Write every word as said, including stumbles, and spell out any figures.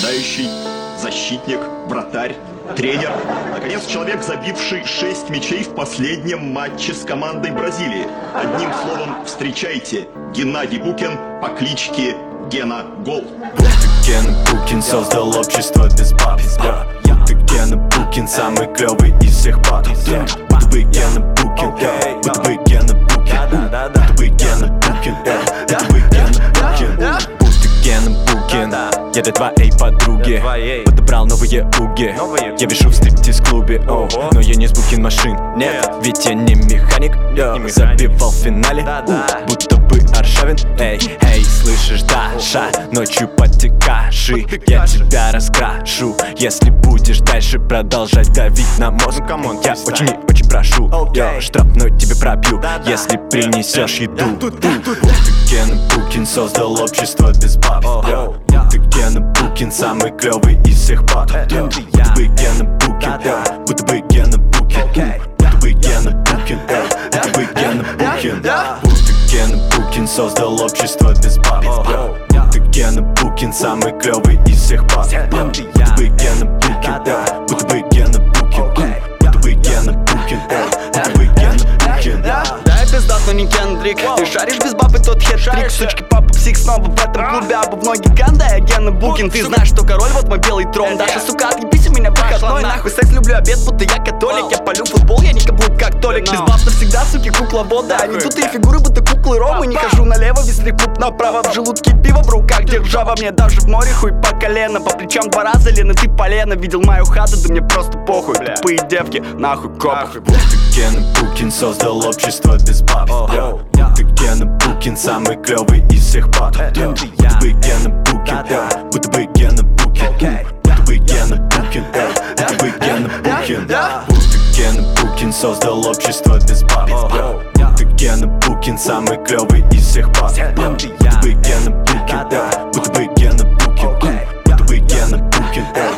нападающий, защитник, вратарь, тренер. Наконец, человек, забивший шесть мячей в последнем матче с командой Бразилии. Одним словом, встречайте, Геннадий Букин по кличке Гена Гол. Гена Букин создал общество без баб. Будто Гена Букин самый клевый из всех пап. Будто бы Гена Букин, будто бы Гена Букин, будто бы Гена Букин, будто бы Гена Букин, будто Гена Букин. Я для твоей подруги подобрал новые уги. Я вешу в стриптиз-клубе, оу, но я не с букин машин, нет. Ведь я не механик, забивал в финале, будто бы Аршавин. Эй, эй, слышишь, Даша, ночью подтекаши, я тебя раскрашу, если будешь дальше продолжать давить на мозг. Я очень и очень прошу, я штрафной тебе пробью, если принесешь еду. Будто Гена Букин создал общество без баб. Будто Гена Букин самый клевый из всех пап. Будто бы Гена Букин, будто бы Гена Букин, будто бы Гена Букин, будто бы Гена Букин. Будто Гена Букин создал общество без баб. Будто Гена Букин самый клевый из всех пап. Будто бы Гена Букин, будто бы Гена Букин, будто бы Гена Букин, будто бы Гена Букин. Да, я пиздат, но не Кендрик. Ты шаришь без бабы, тот хет-трик. Сучки, папа, псих снова в этом клубе. Аба в ноги ганда, я Гена Букин. Ты знаешь, что король, вот мой белый трон. Даша, сука, отъебись у меня выходной. Нахуй секс, люблю обед, будто я католик. Я полю футбол, я не каблук, как Толик. Без баб навсегда, суки, кукла вода. Они тут и фигуры, будто куклы Ромы. Не хожу налево, если клуб направо. В желудке пиво, в руках держава. Мне даже в море хуй по колено. По плечам два раза, Лена, ты полено. Видел мою хату, да мне просто похуй. Тупые девки, нахуй копах. Будто Гена Букин создал общество без баб. Будто Гена Букин самый клевый из всех пап. Будто бы Гена Букин, будто бы Гена Букин, будто бы Гена Букин, будто бы Гена Букин. Будто Гена Букин создал общество без баб. Будто Гена Букин самый клевый из всех пап. Будто бы Гена Букин, будто бы Гена Букин, будто бы Гена Букин.